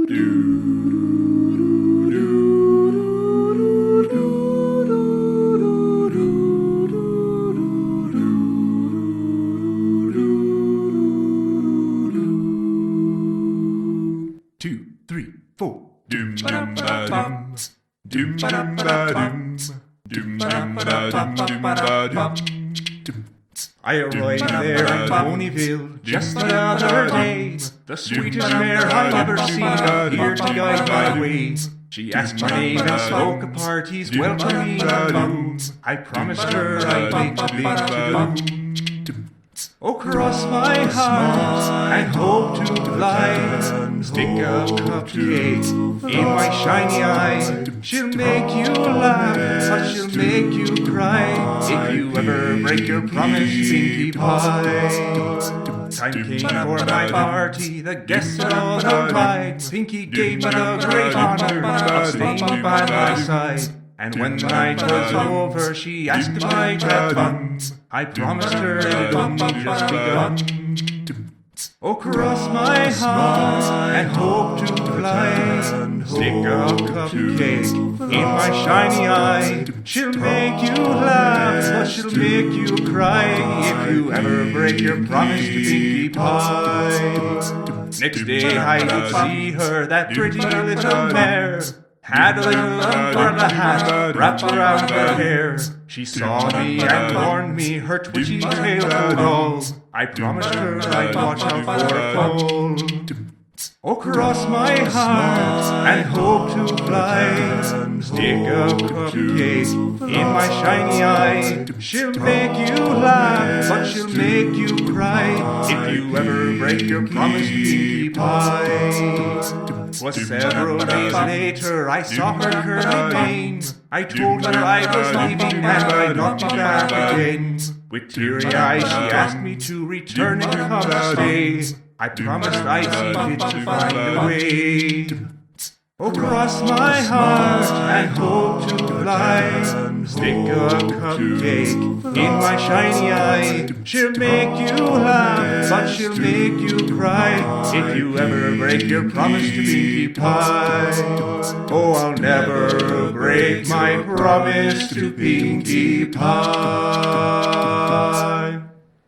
Two, three, four. Doom dum ba dum. Doom dum ba dum. Doom dum ba dum. Doom ba dum. I arrived there in Ponyville just the other day. The sweetest mare I've ever seen appeared to guide my way. She asked my name and spoke of parties welcoming alone. I promised her I'd make the big to-do. Oh, cross my heart and hope to glide. Stick a cupcake in my shiny eye. She'll make you laugh, but she'll make you cry if you ever break your promise, Pinkie Pie. Time came for my party, the guests had all arrived. Pinkie gave me the great honor of staying by my side. And when the night was over, she asked if I'd have fun. I promised her it had only just begun. Oh, cross my heart and hope to fly. Stick a cupcake in my shiny eye. She'll make you laugh, but she'll make you cry if you ever break your promise to Pinkie Pie. Next day I did see her, that pretty little mare. Had a little umbrella hat wrapped around her hair. She saw me and warned me her twitchy tail would all. I promised her I'd watch out for a fall. Oh, cross my heart and hope to fly. Stick a cupcake in my shiny eye. She'll make you laugh, but she'll make you cry if you ever break your promise, Pinkie Pie. 'Twas several days later I saw her curly mane. I told her I was leaving and I'd not be back again. With teary eyes she asked me to return and come and stay. I promised I'd see fit to find a way. Oh, cross my heart and hope to fly. Stick a cupcake in my shiny eye. She'll make you laugh, but she'll make you cry if you ever break your promise to Pinkie Pie. Oh, I'll never break my promise to Pinkie Pie.